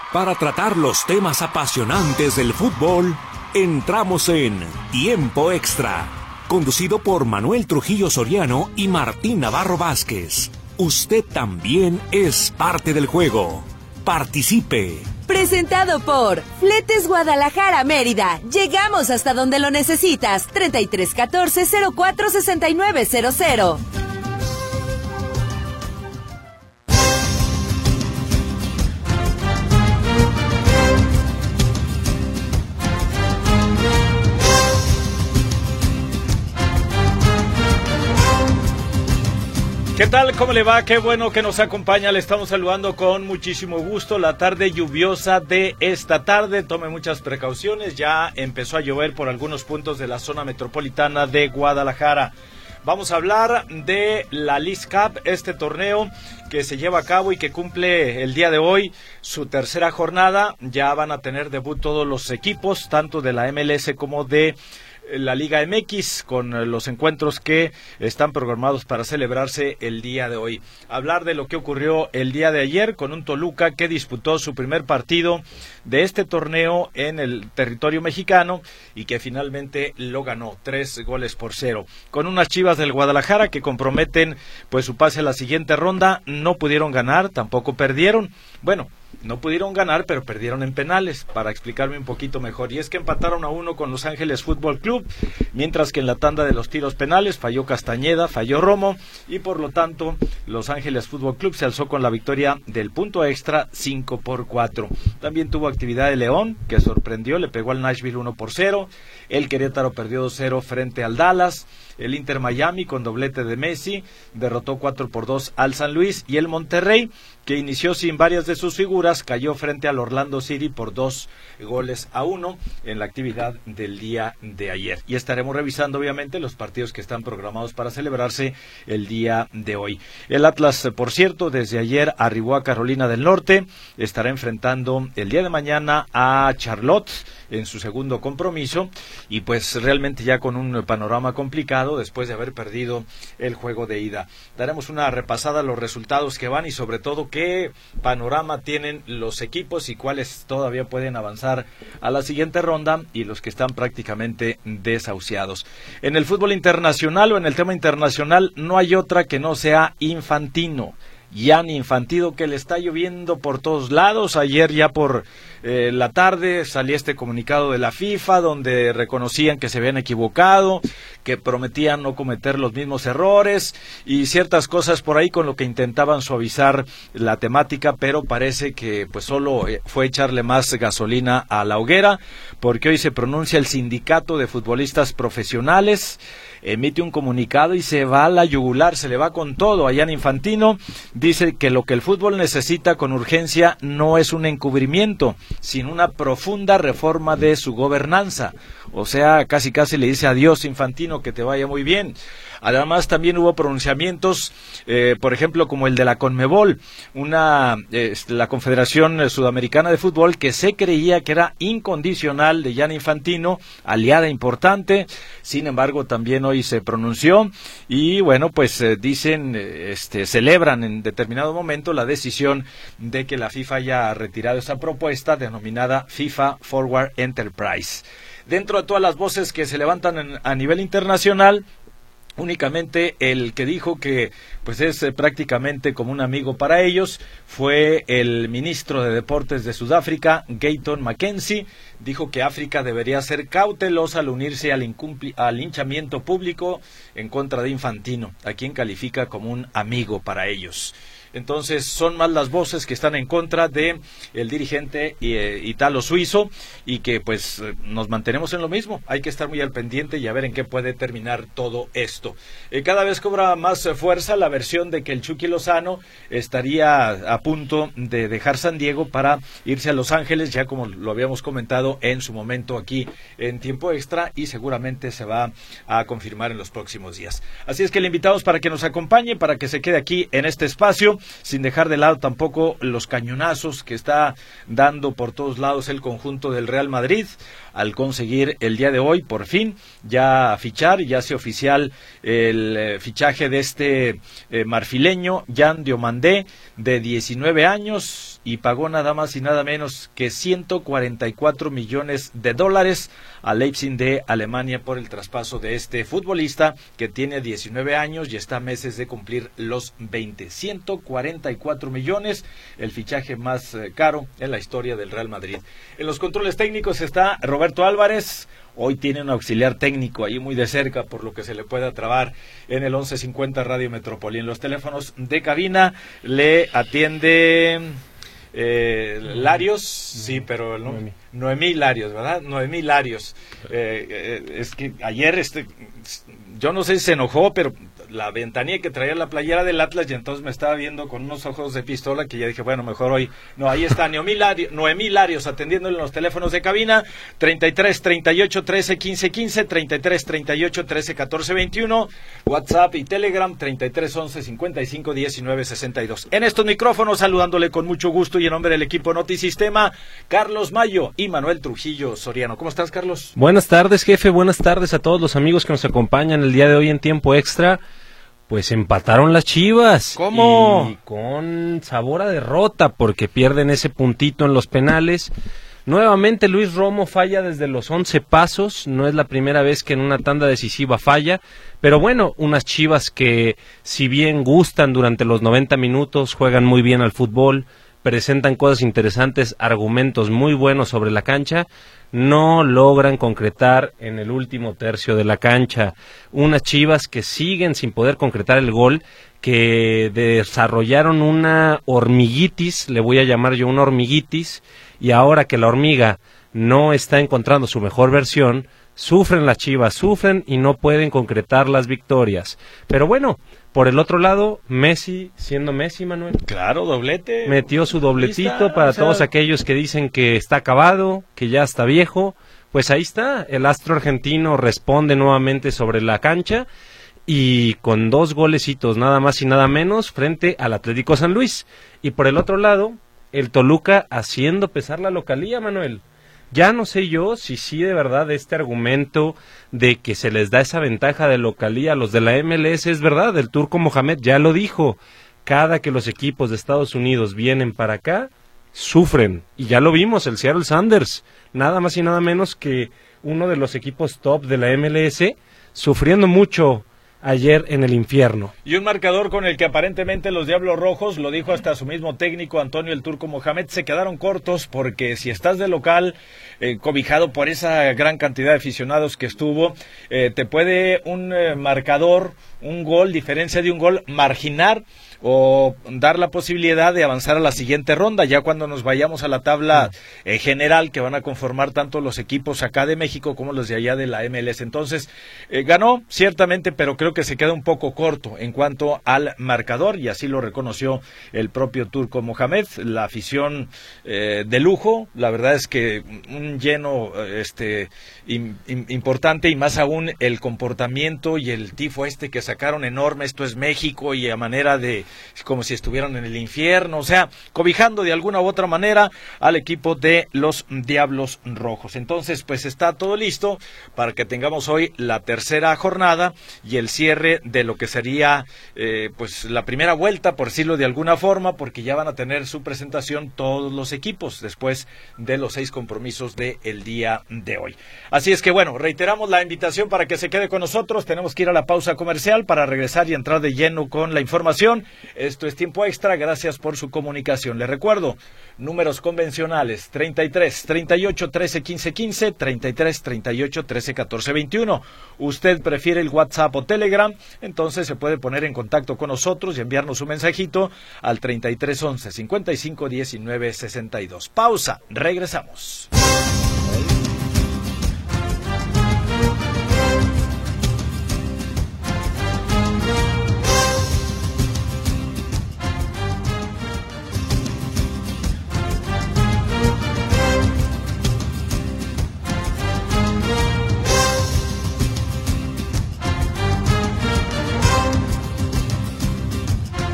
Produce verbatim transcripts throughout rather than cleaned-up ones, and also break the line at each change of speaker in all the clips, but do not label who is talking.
Para tratar los temas apasionantes del fútbol, entramos en Tiempo Extra, conducido por Manuel Trujillo Soriano y Martín Navarro Vázquez. Usted también es parte del juego. Participe.
Presentado por Fletes Guadalajara Mérida. Llegamos hasta donde lo necesitas. treinta y tres catorce cero cuatro sesenta y nueve cero cero.
¿Qué tal? ¿Cómo le va? Qué bueno que nos acompaña. Le estamos saludando con muchísimo gusto. La tarde lluviosa de esta tarde. Tome muchas precauciones. Ya empezó a llover por algunos puntos de la zona metropolitana de Guadalajara. Vamos a hablar de la Leagues Cup, este torneo que se lleva a cabo y que cumple el día de hoy su tercera jornada. Ya van a tener debut todos los equipos, tanto de la M L S como de la Liga M X, con los encuentros que están programados para celebrarse el día de hoy. Hablar de lo que ocurrió el día de ayer con un Toluca que disputó su primer partido de este torneo en el territorio mexicano y que finalmente lo ganó, tres goles por cero. Con unas Chivas del Guadalajara que comprometen pues su pase a la siguiente ronda. No pudieron ganar, tampoco perdieron. Bueno, no pudieron ganar, pero perdieron en penales, para explicarme un poquito mejor. Y es que empataron a uno con Los Ángeles Fútbol Club, mientras que en la tanda de los tiros penales falló Castañeda, falló Romo, y por lo tanto Los Ángeles Fútbol Club se alzó con la victoria del punto extra cinco por cuatro. También tuvo actividad de León, que sorprendió, le pegó al Nashville uno por cero. El Querétaro perdió dos cero frente al Dallas. El Inter Miami, con doblete de Messi, derrotó cuatro por dos al San Luis. Y el Monterrey, que inició sin varias de sus figuras, cayó frente al Orlando City por dos goles a uno en la actividad del día de ayer. Y estaremos revisando, obviamente, los partidos que están programados para celebrarse el día de hoy. El Atlas, por cierto, desde ayer arribó a Carolina del Norte. Estará enfrentando el día de mañana a Charlotte en su segundo compromiso, y pues realmente ya con un panorama complicado después de haber perdido el juego de ida. Daremos una repasada a los resultados que van y sobre todo qué panorama tienen los equipos y cuáles todavía pueden avanzar a la siguiente ronda y los que están prácticamente desahuciados. En el fútbol internacional o en el tema internacional no hay otra que no sea Infantino. Gianni Infantino, que le está lloviendo por todos lados. Ayer ya por eh, la tarde salía este comunicado de la FIFA donde reconocían que se habían equivocado, que prometían no cometer los mismos errores y ciertas cosas por ahí con lo que intentaban suavizar la temática, pero parece que pues solo fue echarle más gasolina a la hoguera, porque hoy se pronuncia el sindicato de futbolistas profesionales, emite un comunicado y se va a la yugular, se le va con todo a Gianni Infantino. Dice que lo que el fútbol necesita con urgencia no es un encubrimiento, sino una profunda reforma de su gobernanza. O sea, casi casi le dice adiós Infantino, que te vaya muy bien. Además también hubo pronunciamientos, eh, por ejemplo, como el de la Conmebol, una eh, la Confederación Sudamericana de Fútbol, que se creía que era incondicional de Gianni Infantino, aliada importante. Sin embargo, también hoy se pronunció y bueno, pues eh, dicen, eh, este, celebran en determinado momento la decisión de que la FIFA haya retirado esa propuesta denominada FIFA Forward Enterprise. Dentro de todas las voces que se levantan en, a nivel internacional, únicamente el que dijo que pues es eh, prácticamente como un amigo para ellos fue el ministro de Deportes de Sudáfrica, Gayton Mackenzie. Dijo que África debería ser cautelosa al unirse al, incumpli- al linchamiento público en contra de Infantino, a quien califica como un amigo para ellos. Entonces son más las voces que están en contra de el dirigente eh, italo-suizo y que pues nos mantenemos en lo mismo. Hay que estar muy al pendiente y a ver en qué puede terminar todo esto. Eh, cada vez cobra más eh, fuerza la versión de que el Chucky Lozano estaría a punto de dejar San Diego para irse a Los Ángeles, ya como lo habíamos comentado en su momento aquí en Tiempo Extra, y seguramente se va a confirmar en los próximos días. Así es que le invitamos para que nos acompañe, para que se quede aquí en este espacio, sin dejar de lado tampoco los cañonazos que está dando por todos lados el conjunto del Real Madrid al conseguir el día de hoy por fin ya fichar, ya hace oficial el eh, fichaje de este eh, marfileño Yan Diomandé, de diecinueve años, y pagó nada más y nada menos que ciento cuarenta y cuatro millones de dólares a Leipzig de Alemania por el traspaso de este futbolista que tiene diecinueve años y está a meses de cumplir los veinte. ciento cuarenta y cuatro millones, el fichaje más eh, caro en la historia del Real Madrid. En los controles técnicos está Roberto Álvarez. Hoy tiene un auxiliar técnico ahí muy de cerca, por lo que se le pueda trabar en el once cincuenta Radio Metrópoli. En los teléfonos de cabina le atiende eh, Larios, sí, pero no, Noemí. Noemí Larios, ¿verdad? Noemí Larios. Eh, eh, es que ayer, este, yo no sé si se enojó, pero la ventanilla que traía la playera del Atlas y entonces me estaba viendo con unos ojos de pistola que ya dije, bueno, mejor hoy. No, ahí está Noemí Larios, Noemí Larios atendiéndole en los teléfonos de cabina, treinta y tres, treinta y ocho, trece, quince, quince, treinta y tres, treinta y ocho, trece, catorce, veintiuno, WhatsApp y Telegram, treinta y tres, once, cincuenta y cinco, diecinueve, sesenta y dos. En estos micrófonos, saludándole con mucho gusto y en nombre del equipo Notisistema, Carlos Mayo y Manuel Trujillo Soriano. ¿Cómo estás, Carlos?
Buenas tardes, jefe, buenas tardes a todos los amigos que nos acompañan el día de hoy en Tiempo Extra. Pues empataron las Chivas.
¿Cómo?
Y con sabor a derrota, porque pierden ese puntito en los penales. Nuevamente Luis Romo falla desde los once pasos, no es la primera vez que en una tanda decisiva falla, pero bueno, unas Chivas que si bien gustan durante los noventa minutos, juegan muy bien al fútbol, presentan cosas interesantes, argumentos muy buenos sobre la cancha, no logran concretar en el último tercio de la cancha. Unas Chivas que siguen sin poder concretar el gol, que desarrollaron una hormiguitis, le voy a llamar yo una hormiguitis, y ahora que la hormiga no está encontrando su mejor versión, sufren las Chivas, sufren y no pueden concretar las victorias. Pero bueno, por el otro lado, Messi, siendo Messi, Manuel.
Claro, doblete.
Metió su dobletito
está,
para
o sea...
todos aquellos que dicen que está acabado, que ya está viejo. Pues ahí está, el astro argentino responde nuevamente sobre la cancha y con dos golecitos nada más y nada menos frente al Atlético San Luis. Y por el otro lado, el Toluca haciendo pesar la localía, Manuel. Ya no sé yo si sí de verdad este argumento de que se les da esa ventaja de localía a los de la M L S es verdad. El Turco Mohamed ya lo dijo, cada que los equipos de Estados Unidos vienen para acá, sufren, y ya lo vimos, el Seattle Sounders, nada más y nada menos que uno de los equipos top de la M L S, sufriendo mucho ayer en el infierno.
Y un marcador con el que aparentemente los Diablos Rojos, lo dijo hasta su mismo técnico Antonio el Turco Mohamed, se quedaron cortos porque si estás de local, eh, cobijado por esa gran cantidad de aficionados que estuvo, eh, te puede un eh, marcador, un gol, diferencia de un gol, marginar o dar la posibilidad de avanzar a la siguiente ronda, ya cuando nos vayamos a la tabla eh, general que van a conformar tanto los equipos acá de México como los de allá de la M L S. Entonces, eh, ganó ciertamente, pero creo que se queda un poco corto en cuanto al marcador, y así lo reconoció el propio Turco Mohamed. La afición eh, de lujo, la verdad es que un lleno este in, in, importante, y más aún el comportamiento y el tifo este que sacaron enorme, esto es México, y a manera de como si estuvieran en el infierno, o sea, cobijando de alguna u otra manera al equipo de los Diablos Rojos. Entonces, pues está todo listo para que tengamos hoy la tercera jornada y el cierre de lo que sería eh, pues la primera vuelta, por decirlo de alguna forma, porque ya van a tener su presentación todos los equipos después de los seis compromisos del día de hoy. Así es que bueno, reiteramos la invitación para que se quede con nosotros. Tenemos que ir a la pausa comercial para regresar y entrar de lleno con la información. Esto es Tiempo Extra, gracias por su comunicación. Les recuerdo, números convencionales, treinta y tres, treinta y ocho, trece, quince, quince, treinta y tres, treinta y ocho, trece, catorce, veintiuno. Usted prefiere el WhatsApp o Telegram, entonces se puede poner en contacto con nosotros y enviarnos un mensajito al treinta y tres, once, cincuenta y cinco, diecinueve, sesenta y dos. Pausa, regresamos.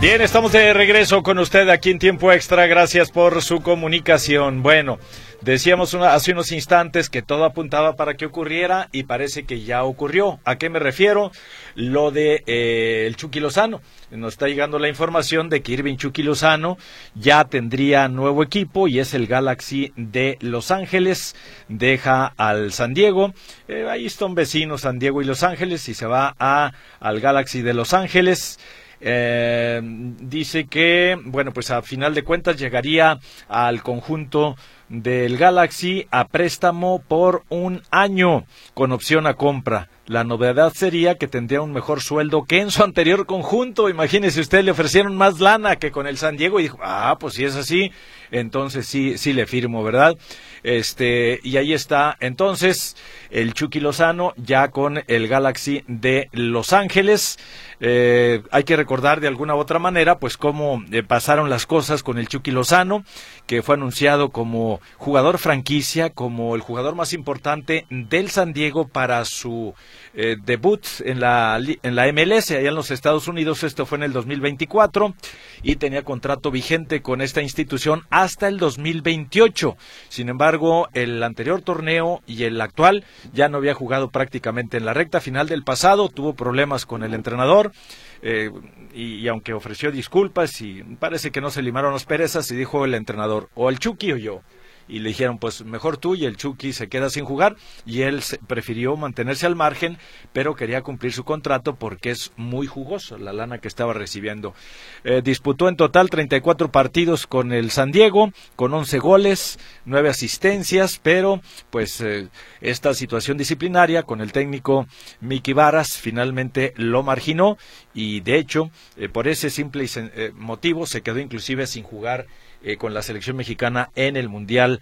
Bien, estamos de regreso con usted aquí en Tiempo Extra. Gracias por su comunicación. Bueno, decíamos una, hace unos instantes que todo apuntaba para que ocurriera y parece que ya ocurrió. ¿A qué me refiero? Lo de eh, el Chucky Lozano. Nos está llegando la información de que Irving Chucky Lozano ya tendría nuevo equipo y es el Galaxy de Los Ángeles. Deja al San Diego. Eh, ahí están vecinos San Diego y Los Ángeles y se va a al Galaxy de Los Ángeles. Eh, dice que, bueno, pues a final de cuentas llegaría al conjunto del Galaxy a préstamo por un año con opción a compra. La novedad sería que tendría un mejor sueldo que en su anterior conjunto. Imagínese usted, le ofrecieron más lana que con el San Diego y dijo, ah, pues si es así, entonces sí, sí le firmo, ¿verdad? Este, y ahí está, entonces, el Chucky Lozano ya con el Galaxy de Los Ángeles. Eh, hay que recordar de alguna u otra manera, pues cómo eh, pasaron las cosas con el Chucky Lozano, que fue anunciado como jugador franquicia, como el jugador más importante del San Diego para su eh, debut en la en la M L S allá en los Estados Unidos. Esto fue en el dos mil veinticuatro y tenía contrato vigente con esta institución hasta el dos mil veintiocho. Sin embargo, el anterior torneo y el actual ya no había jugado prácticamente. En la recta final del pasado tuvo problemas con el entrenador. Eh, y, y aunque ofreció disculpas y parece que no se limaron las perezas y dijo el entrenador, o el Chucky o yo, y le dijeron pues mejor tú, y el Chucky se queda sin jugar y él se, prefirió mantenerse al margen, pero quería cumplir su contrato porque es muy jugoso la lana que estaba recibiendo. Eh, disputó en total treinta y cuatro partidos con el San Diego, con once goles, nueve asistencias, pero pues eh, esta situación disciplinaria con el técnico Mickey Varas finalmente lo marginó y de hecho eh, por ese simple eh, motivo se quedó inclusive sin jugar Eh, con la selección mexicana en el Mundial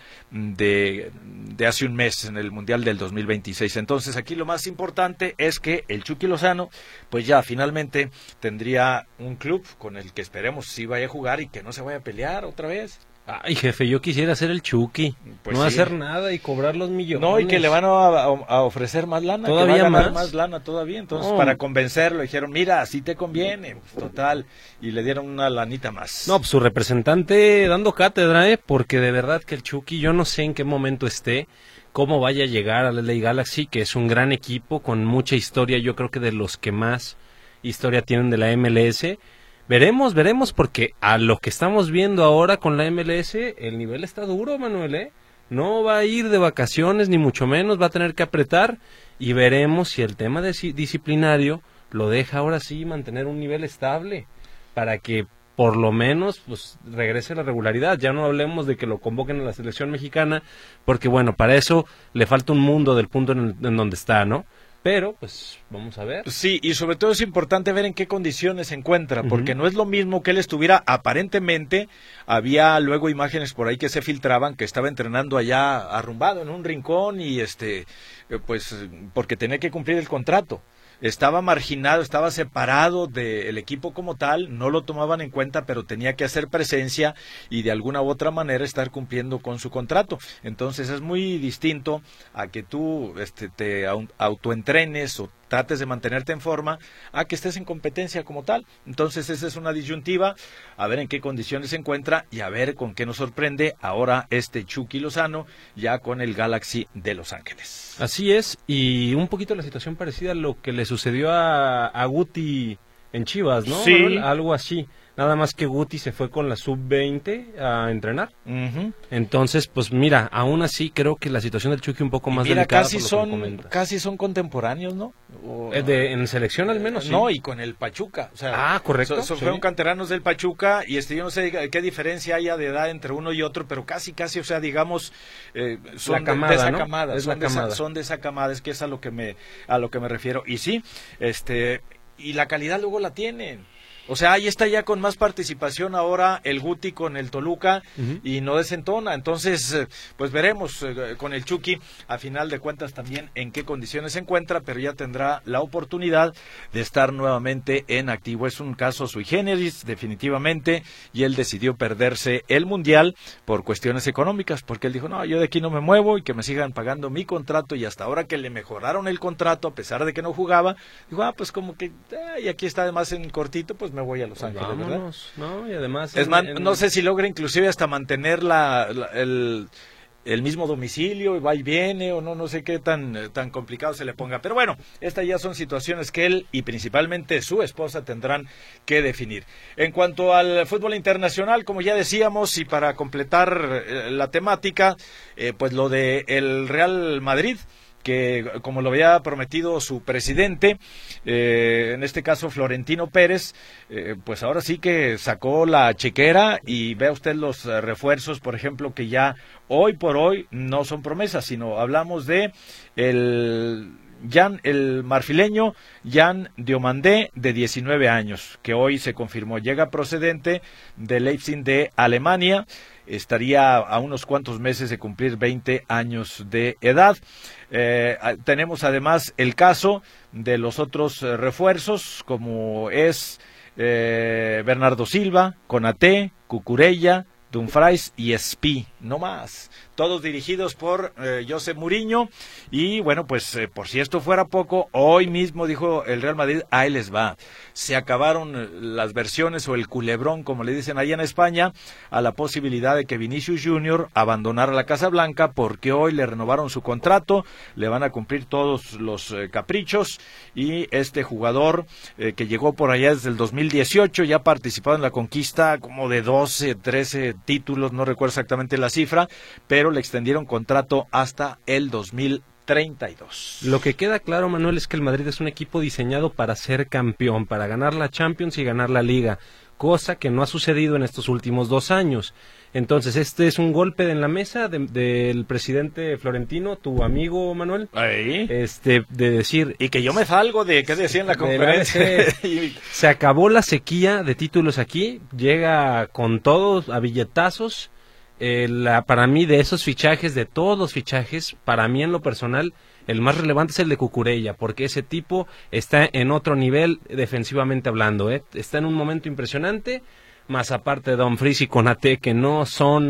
de, de hace un mes, en el Mundial del dos mil veintiséis. Entonces aquí lo más importante es que el Chucky Lozano pues ya finalmente tendría un club con el que esperemos sí vaya a jugar y que no se vaya a pelear otra vez.
Ay, jefe, yo quisiera ser el Chucky,
pues
no
sí.
hacer nada y cobrar los millones.
No, y que le van a, a, a ofrecer más lana,
¿Todavía
que va a ganar
más?
más lana todavía. Entonces,
No.
para convencerlo, dijeron, mira, así te conviene, total, y le dieron una lanita más.
No, pues su representante dando cátedra, ¿eh? Porque de verdad que el Chucky, yo no sé en qué momento esté, cómo vaya a llegar al L A Galaxy, que es un gran equipo con mucha historia, yo creo que de los que más historia tienen de la M L S. Veremos, veremos, porque a lo que estamos viendo ahora con la M L S, el nivel está duro, Manuel, ¿eh? No va a ir de vacaciones, ni mucho menos, va a tener que apretar, y veremos si el tema de disciplinario lo deja ahora sí mantener un nivel estable, para que por lo menos pues regrese la regularidad. Ya no hablemos de que lo convoquen a la selección mexicana, porque bueno, para eso le falta un mundo del punto en, el, en donde está, ¿no? Pero, pues, vamos a ver.
Sí, y sobre todo es importante ver en qué condiciones se encuentra, porque uh-huh. no es lo mismo que él estuviera, aparentemente, había luego imágenes por ahí que se filtraban, que estaba entrenando allá arrumbado en un rincón y, este, pues, porque tenía que cumplir el contrato. Estaba marginado, estaba separado del equipo como tal, no lo tomaban en cuenta, pero tenía que hacer presencia y de alguna u otra manera estar cumpliendo con su contrato. Entonces es muy distinto a que tú este, te autoentrenes o trates de mantenerte en forma, a que estés en competencia como tal. Entonces esa es una disyuntiva, a ver en qué condiciones se encuentra y a ver con qué nos sorprende ahora este Chucky Lozano, ya con el Galaxy de Los Ángeles.
Así es, y un poquito la situación parecida a lo que le sucedió a, a Guti en Chivas, ¿no?
Sí.
Manuel? Algo así. Nada más que Guti se fue con la sub veinte a entrenar.
Uh-huh.
Entonces, pues mira, aún así creo que la situación del Chucky un poco más
mira,
delicada.
casi
por lo
son,
que comentas.
casi son contemporáneos, ¿no? O,
de, en selección al menos, sí.
No, y con el Pachuca. O sea,
ah, correcto.
So, so
sí.
Fueron canteranos del Pachuca y este yo no sé qué diferencia haya de edad entre uno y otro, pero casi, casi, o sea, digamos, eh, son
la camada,
de, de esa
¿no?
camada.
Es
son,
la
de
camada.
Esa, son de esa camada, es que es a lo que me, a lo que me refiero. Y sí, este, y la calidad luego la tienen. O sea, ahí está ya con más participación ahora el Guti con el Toluca uh-huh. y no desentona. Entonces, pues veremos eh, con el Chucky, a final de cuentas también en qué condiciones se encuentra, pero ya tendrá la oportunidad de estar nuevamente en activo. Es un caso sui generis, definitivamente, y él decidió perderse el Mundial por cuestiones económicas, porque él dijo, no, yo de aquí no me muevo y que me sigan pagando mi contrato, y hasta ahora que le mejoraron el contrato, a pesar de que no jugaba, dijo, ah, pues como que, ah, y aquí está además en cortito, pues me me voy a Los Ángeles,
Vámonos,
¿verdad?
No, y además...
Es
en,
más,
en...
no sé si logra inclusive hasta mantener la, la el... el mismo domicilio, y va y viene, o no, no sé qué tan, tan complicado se le ponga. Pero bueno, estas ya son situaciones que él y principalmente su esposa tendrán que definir. En cuanto al fútbol internacional, como ya decíamos, y para completar eh, la temática, eh, pues lo de el Real Madrid, que como lo había prometido su presidente, eh, en este caso Florentino Pérez, eh, pues ahora sí que sacó la chequera y vea usted los eh, refuerzos, por ejemplo, que ya hoy por hoy no son promesas, sino hablamos de el Jan, el marfileño Jan Diomandé, de diecinueve años, que hoy se confirmó, llega procedente de Leipzig de Alemania, estaría a unos cuantos meses de cumplir veinte años de edad. Eh, tenemos además el caso de los otros eh, refuerzos, como es eh, Bernardo Silva, Konaté, Cucurella, Dumfries y Espí, no más. Todos dirigidos por eh, José Mourinho. Y bueno, pues eh, por si esto fuera poco, hoy mismo dijo el Real Madrid, ahí les va. Se acabaron las versiones o el culebrón, como le dicen allá en España, a la posibilidad de que Vinicius Junior abandonara la Casa Blanca, porque hoy le renovaron su contrato, le van a cumplir todos los eh, caprichos, y este jugador eh, que llegó por allá desde el dos mil dieciocho, ya ha participado en la conquista como de doce, trece títulos, no recuerdo exactamente la cifra, pero le extendieron contrato hasta el dos mil treinta y dos.
Lo que queda claro, Manuel, es que el Madrid es un equipo diseñado para ser campeón, para ganar la Champions y ganar la Liga, cosa que no ha sucedido en estos últimos dos años. Entonces, este es un golpe en la mesa de, del presidente Florentino, tu amigo Manuel,
¿Ahí?
este, de decir...
Y que yo me salgo de qué decía en la conferencia.
Se acabó la sequía de títulos aquí, llega con todos a billetazos. Eh, la, para mí, de esos fichajes, de todos los fichajes, para mí en lo personal, el más relevante es el de Cucurella, porque ese tipo está en otro nivel defensivamente hablando, ¿eh? Está en un momento impresionante, más aparte de Dumfries y Konaté, que no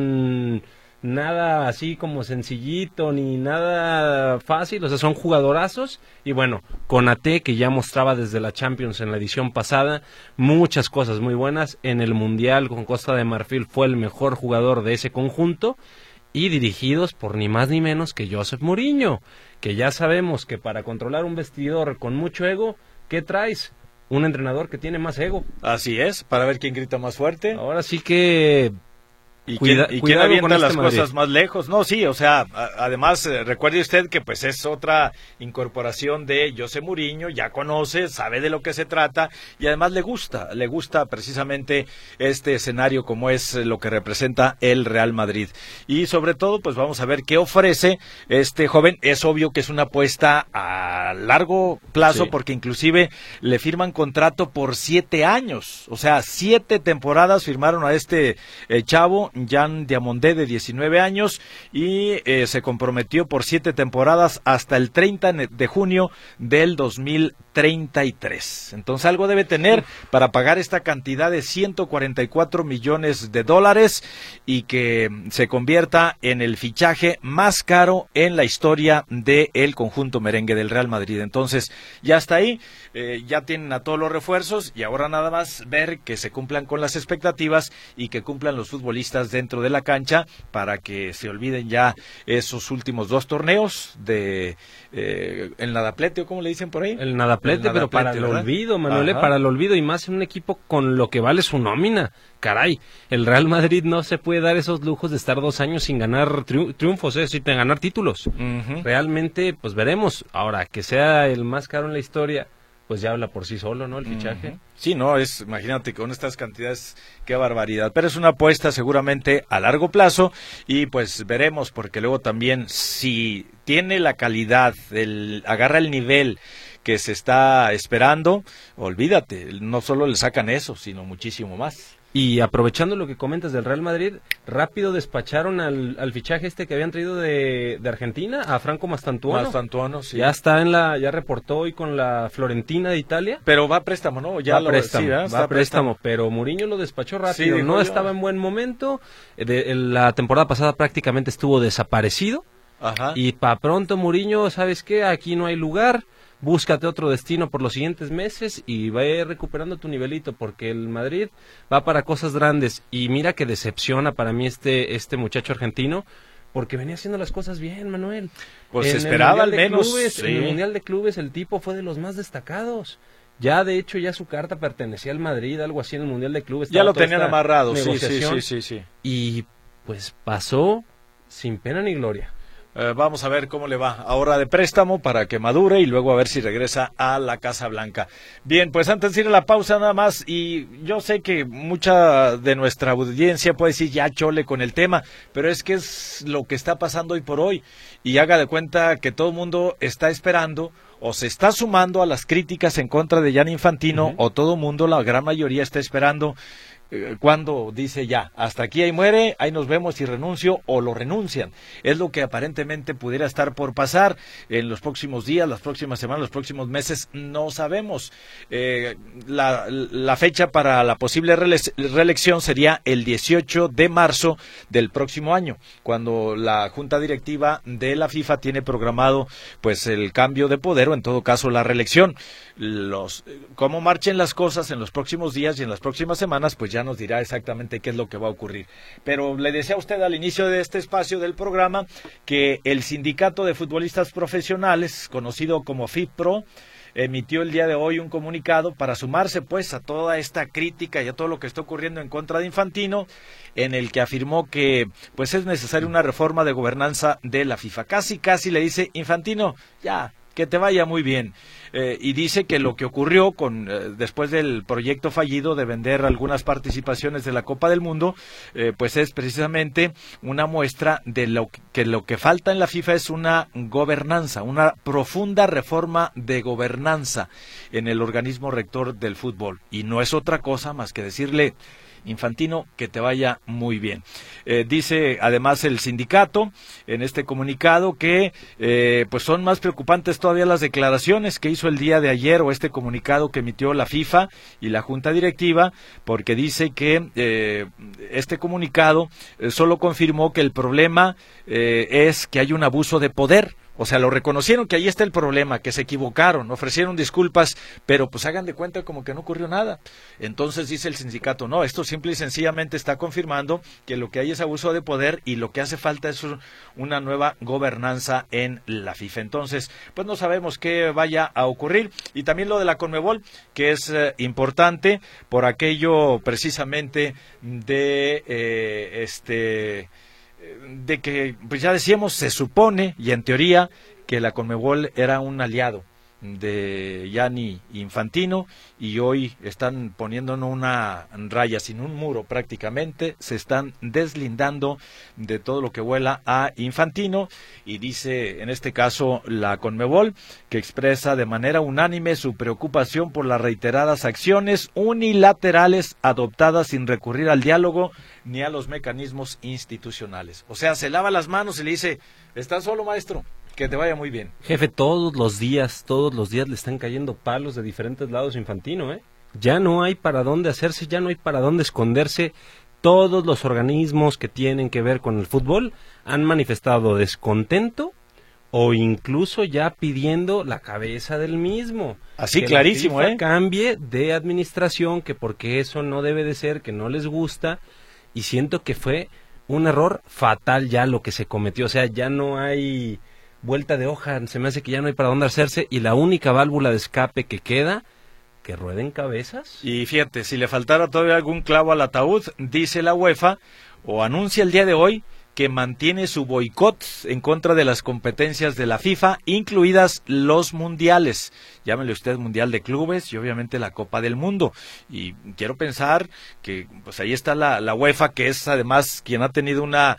son nada así como sencillito ni nada fácil, o sea, son jugadorazos. Y bueno, Konaté, que ya mostraba desde la Champions en la edición pasada muchas cosas muy buenas, en el Mundial con Costa de Marfil fue el mejor jugador de ese conjunto, y dirigidos por ni más ni menos que Josep Mourinho, que ya sabemos que para controlar un vestidor con mucho ego, ¿qué traes? Un entrenador que tiene más ego.
Así es, para ver quién grita más fuerte.
Ahora sí que...
¿Y
Cuida,
quién, y quién avienta
este
las
Madrid.
cosas más lejos? No, sí, o sea, a, además, eh, recuerde usted que pues es otra incorporación de José Mourinho, ya conoce, sabe de lo que se trata, y además le gusta, le gusta precisamente este escenario como es lo que representa el Real Madrid. Y sobre todo, pues vamos a ver qué ofrece este joven. Es obvio que es una apuesta a largo plazo,
sí,
porque inclusive le firman contrato por siete años, o sea, siete temporadas firmaron a este eh, chavo, Jan Diomandé, de diecinueve años, y eh, se comprometió por siete temporadas hasta el treinta de junio del dos mil treinta y tres. Entonces algo debe tener para pagar esta cantidad de ciento cuarenta y cuatro millones de dólares y que se convierta en el fichaje más caro en la historia del conjunto merengue del Real Madrid. Entonces ya está ahí, eh, ya tienen a todos los refuerzos, y ahora nada más ver que se cumplan con las expectativas y que cumplan los futbolistas dentro de la cancha, para que se olviden ya esos últimos dos torneos de eh, el nadaplete, o como le dicen por ahí.
El nadaplete, el pero nadaplete, para el ¿verdad? olvido, Manuel, Ajá. para el olvido, y más en un equipo con lo que vale su nómina. Caray, el Real Madrid no se puede dar esos lujos de estar dos años sin ganar triun triunfos, eh, sin ganar títulos. Uh-huh. Realmente, pues veremos. Ahora, que sea el más caro en la historia, pues ya habla por sí solo, ¿no? El fichaje. Uh-huh. Sí, no, es, imagínate, con estas cantidades, qué barbaridad. Pero es una apuesta seguramente a largo plazo, y pues veremos, porque luego también, si tiene la calidad, el, agarra el nivel que se está esperando, olvídate, no solo le sacan eso, sino muchísimo más. Y aprovechando lo que comentas del Real Madrid, rápido despacharon al, al fichaje este que habían traído de, de Argentina, a Franco Mastantuono. Mastantuono, sí. Ya está en la, ya reportó hoy con la Florentina de Italia. Pero va a préstamo, ¿no? Ya va a préstamo, sí, ¿eh? va a préstamo, préstamo, pero Mourinho lo despachó rápido. Sí, no yo. estaba en buen momento. De, la temporada pasada prácticamente estuvo desaparecido. Ajá. Y para pronto Mourinho, ¿sabes qué? Aquí no hay lugar. búscate otro destino por los siguientes meses y va a ir recuperando tu nivelito, porque el Madrid va para cosas grandes. Y mira que decepciona para mí este, este muchacho argentino, porque venía haciendo las cosas bien, Manuel.
Pues
en
esperaba al menos.
Clubes,
sí.
En el Mundial de Clubes el tipo fue de los más destacados. Ya, de hecho, ya su carta pertenecía al Madrid, algo así en el Mundial de Clubes.
Ya lo tenían amarrado, sí, sí, sí, sí, sí.
Y pues pasó sin pena ni gloria.
Eh, vamos a ver cómo le va ahora de préstamo para que madure y luego a ver si regresa a la Casa Blanca. Bien, pues antes de ir a la pausa nada más, y yo sé que mucha de nuestra audiencia puede decir ya chole con el tema, pero es que es lo que está pasando hoy por hoy, y haga de cuenta que todo el mundo está esperando o se está sumando a las críticas en contra de Gianni Infantino, uh-huh. o todo el mundo, la gran mayoría está esperando cuando dice ya, hasta aquí ahí muere, ahí nos vemos y renuncio, o lo renuncian. Es lo que aparentemente pudiera estar por pasar en los próximos días, las próximas semanas, los próximos meses, no sabemos. Eh, la, la fecha para la posible reele- reelección sería el dieciocho de marzo del próximo año, cuando la Junta Directiva de la FIFA tiene programado pues el cambio de poder, o en todo caso la reelección. Los, cómo marchen las cosas en los próximos días y en las próximas semanas, pues ya nos dirá exactamente qué es lo que va a ocurrir. Pero le decía a usted al inicio de este espacio del programa que el Sindicato de Futbolistas Profesionales, conocido como FIFPro, emitió el día de hoy un comunicado para sumarse pues a toda esta crítica y a todo lo que está ocurriendo en contra de Infantino, en el que afirmó que pues es necesaria una reforma de gobernanza de la FIFA. Casi, casi le dice: Infantino, ya, que te vaya muy bien. Eh, y dice que lo que ocurrió con eh, después del proyecto fallido de vender algunas participaciones de la Copa del Mundo, eh, pues es precisamente una muestra de lo que, que lo que falta en la FIFA es una gobernanza, una profunda reforma de gobernanza en el organismo rector del fútbol. Y no es otra cosa más que decirle: Infantino, que te vaya muy bien. Eh, dice además el sindicato en este comunicado que eh, pues son más preocupantes todavía las declaraciones que hizo el día de ayer, o este comunicado que emitió la FIFA y la Junta Directiva, porque dice que eh, este comunicado eh, solo confirmó que el problema eh, es que hay un abuso de poder. O sea, lo reconocieron que ahí está el problema, que se equivocaron, ofrecieron disculpas, pero pues hagan de cuenta como que no ocurrió nada. Entonces dice el sindicato: no, esto simple y sencillamente está confirmando que lo que hay es abuso de poder y lo que hace falta es una nueva gobernanza en la FIFA. Entonces, pues no sabemos qué vaya a ocurrir. Y también lo de la Conmebol, que es eh, importante por aquello precisamente de eh, este... de que, pues ya decíamos, se supone y en teoría que la Conmebol era un aliado de Gianni Infantino, y hoy están poniéndonos una raya sin un muro prácticamente, se están deslindando de todo lo que vuela a Infantino, y dice en este caso la Conmebol que expresa de manera unánime su preocupación por las reiteradas acciones unilaterales adoptadas sin recurrir al diálogo ni a los mecanismos institucionales. O sea, se lava las manos y le dice: ¿estás solo, maestro? Que te vaya muy bien.
Jefe, todos los días, todos los días le están cayendo palos de diferentes lados a Infantino, ¿eh? Ya no hay para dónde hacerse, ya no hay para dónde esconderse. Todos los organismos que tienen que ver con el fútbol han manifestado descontento o incluso ya pidiendo la cabeza del mismo.
Así
que
clarísimo,
la FIFA
¿eh?
cambie de administración, que porque eso no debe de ser, que no les gusta, y siento que fue un error fatal ya lo que se cometió. O sea, ya no hay vuelta de hoja, se me hace que ya no hay para dónde hacerse, y la única válvula de escape que queda, que rueden cabezas.
Y fíjate, si le faltara todavía algún clavo al ataúd, dice la UEFA, o anuncia el día de hoy, que mantiene su boicot en contra de las competencias de la FIFA, incluidas los mundiales. Llámele usted Mundial de Clubes y obviamente la Copa del Mundo. Y quiero pensar que pues ahí está la, la UEFA, que es además quien ha tenido una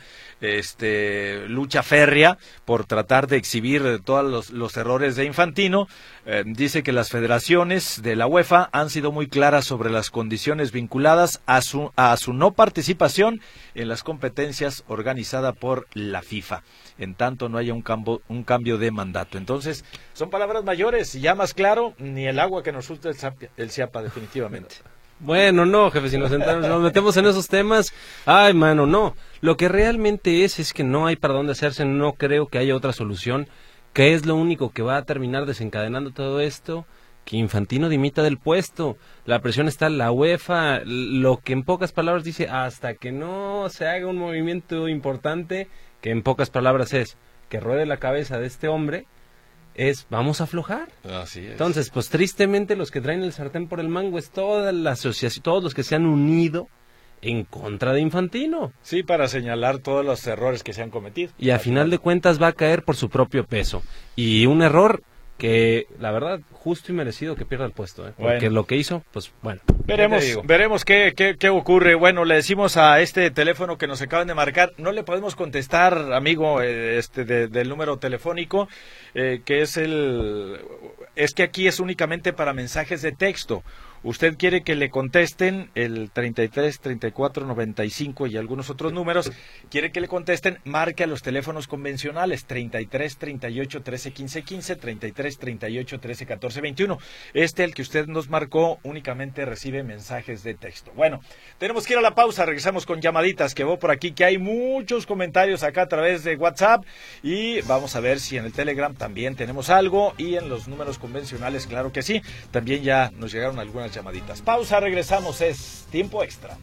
este, lucha férrea por tratar de exhibir todos los, los errores de Infantino. Eh, dice que las federaciones de la UEFA han sido muy claras sobre las condiciones vinculadas a su, a su no participación en las competencias organizadas por la FIFA, en tanto no haya un cambio, un cambio de mandato. Entonces, son palabras mayores, y ya más claro, ni el agua que nos suelta el, Zapia, el Ciapa, definitivamente.
Bueno, no, jefe, si nos, sentamos, nos metemos en esos temas, ay, mano, no. Lo que realmente es, es que no hay para dónde hacerse, no creo que haya otra solución ¿Qué es lo único que va a terminar desencadenando todo esto? Que Infantino dimita del puesto. La presión está en la UEFA, lo que en pocas palabras dice, hasta que no se haga un movimiento importante, que en pocas palabras es que ruede la cabeza de este hombre, es vamos a aflojar.
Así es.
Entonces, pues tristemente los que traen el sartén por el mango es toda la asociación, todos los que se han unido en contra de Infantino.
Sí, para señalar todos los errores que se han cometido.
Y a final de cuentas va a caer por su propio peso. Y un error que, la verdad, justo y merecido que pierda el puesto, ¿eh? Porque
bueno.
lo que hizo, pues bueno.
Veremos, veremos qué, qué, qué ocurre. Bueno, le decimos a este teléfono que nos acaban de marcar, no le podemos contestar, amigo, eh, este de, del número telefónico, eh, que es el... Es que aquí es únicamente para mensajes de texto. Usted quiere que le contesten el treinta y tres, treinta y cuatro, noventa y cinco y algunos otros números, quiere que le contesten, marque a los teléfonos convencionales treinta y tres, treinta y ocho, trece, quince, quince, treinta y tres, treinta y ocho, trece, catorce, veintiuno. Este, el que usted nos marcó, únicamente recibe mensajes de texto. Bueno, tenemos que ir a la pausa, regresamos con llamaditas, que veo por aquí que hay muchos comentarios acá a través de WhatsApp y vamos a ver si en el Telegram también tenemos algo y en los números convencionales, claro que sí, también ya nos llegaron algunas llamaditas. Pausa, regresamos, es tiempo extra.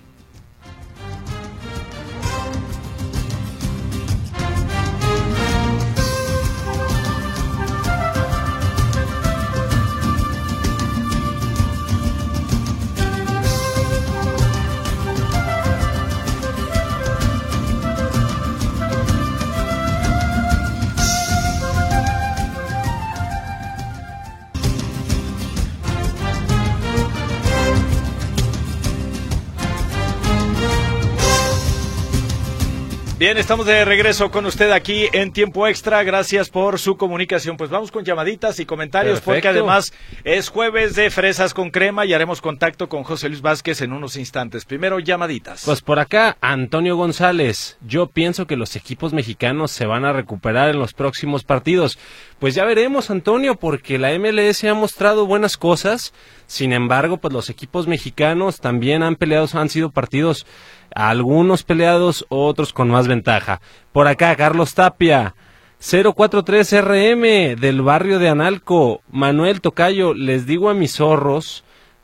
Bien, estamos de regreso con usted aquí en Tiempo Extra. Gracias por su comunicación. Pues vamos con llamaditas y comentarios. Perfecto. Porque además es jueves de fresas con crema y haremos contacto con José Luis Vázquez en unos instantes. Primero, llamaditas.
Pues por acá, Antonio González. Yo pienso que los equipos mexicanos se van a recuperar en los próximos partidos. Pues ya veremos, Antonio, porque la M L S ha mostrado buenas cosas. Sin embargo, pues los equipos mexicanos también han peleado, han sido partidos, algunos peleados, otros con más ventaja. Por acá, Carlos Tapia, cero cuatro tres R M del barrio de Analco. Manuel Tocayo, les digo a mis zorros,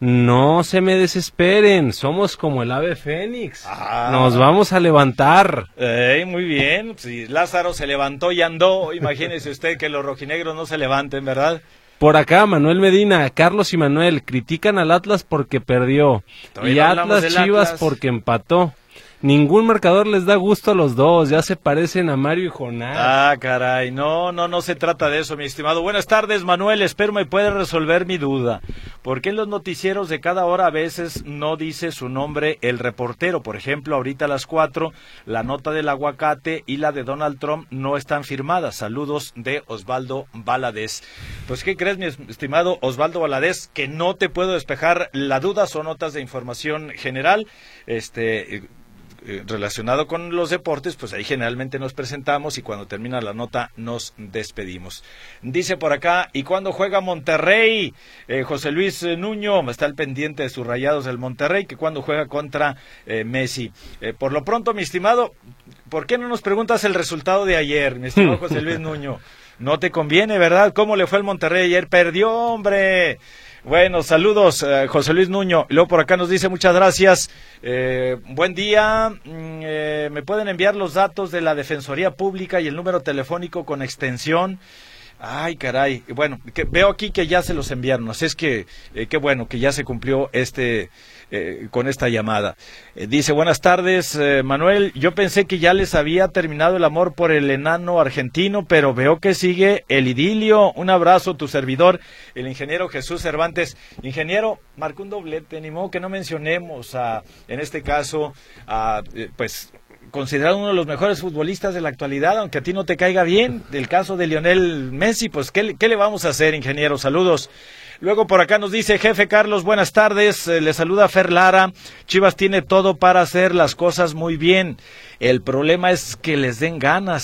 no se me desesperen, somos como el ave fénix, ah. Nos vamos a levantar.
Eh, muy bien, si Lázaro se levantó y andó, imagínese usted que los rojinegros no se levanten, ¿verdad?
Por acá, Manuel Medina, Carlos y Manuel critican al Atlas porque perdió y Atlas Chivas Atlas. Porque empató. Ningún marcador les da gusto a los dos, ya se parecen a Mario y Jonás.
Ah, caray, no, no, no se trata de eso, mi estimado. Buenas tardes, Manuel, espero me pueda resolver mi duda. ¿Por qué en los noticieros de cada hora a veces no dice su nombre el reportero? Por ejemplo, ahorita a las cuatro, la nota del aguacate y la de Donald Trump no están firmadas. Saludos de Osvaldo Valadez. Pues, ¿qué crees, mi estimado Osvaldo Valadez? Que no te puedo despejar la duda, son notas de información general, este... relacionado con los deportes, pues ahí generalmente nos presentamos y cuando termina la nota nos despedimos. Dice por acá, ¿y cuándo juega Monterrey? Eh, José Luis Nuño está al pendiente de sus Rayados del Monterrey, que cuando juega contra eh, Messi. Eh, por lo pronto, mi estimado, ¿por qué no nos preguntas el resultado de ayer, mi estimado José Luis Nuño? No te conviene, ¿verdad? ¿Cómo le fue al Monterrey ayer? ¡Perdió, hombre! Bueno, saludos, eh, José Luis Nuño. Luego por acá nos dice, muchas gracias. Eh, buen día. Eh, ¿Me pueden enviar los datos de la Defensoría Pública y el número telefónico con extensión? Ay, caray. Bueno, que, veo aquí que ya se los enviaron. Así es que, eh, qué bueno que ya se cumplió este... Eh, con esta llamada. Eh, dice, buenas tardes, eh, Manuel, yo pensé que ya les había terminado el amor por el enano argentino, pero veo que sigue el idilio. Un abrazo, tu servidor, el ingeniero Jesús Cervantes. Ingeniero, marcó un doblete, ni modo que no mencionemos a, en este caso, a, eh, pues, considerado uno de los mejores futbolistas de la actualidad, aunque a ti no te caiga bien, del caso de Lionel Messi, pues, ¿qué, qué le vamos a hacer, ingeniero? Saludos. Luego por acá nos dice, jefe Carlos, buenas tardes, eh, le saluda Fer Lara. Chivas tiene todo para hacer las cosas muy bien. El problema es que les den ganas.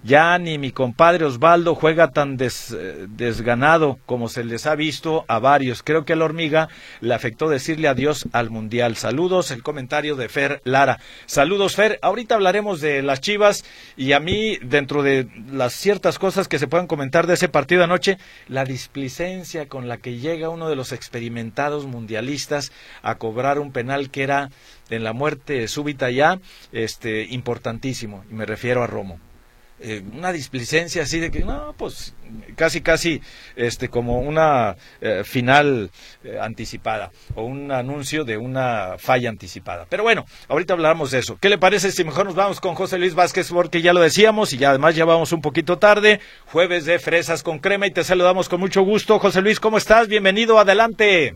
Ya ni mi compadre Osvaldo juega tan des, eh, desganado como se les ha visto a varios. Creo que a la hormiga le afectó decirle adiós al Mundial. Saludos, el comentario de Fer Lara. Saludos, Fer. Ahorita hablaremos de las Chivas y a mí, dentro de las ciertas cosas que se puedan comentar de ese partido anoche, la displicencia con la que llega uno de los experimentados mundialistas a cobrar un penal que era en la muerte súbita ya, este, importantísimo, y me refiero a Romo. Eh, una displicencia así de que, no, pues, casi, casi, este, como una eh, final eh, anticipada, o un anuncio de una falla anticipada. Pero bueno, ahorita hablamos de eso. ¿Qué le parece si mejor nos vamos con José Luis Vázquez, porque ya lo decíamos, y ya además ya vamos un poquito tarde, jueves de fresas con crema, y te saludamos con mucho gusto. José Luis, ¿cómo estás? Bienvenido, adelante.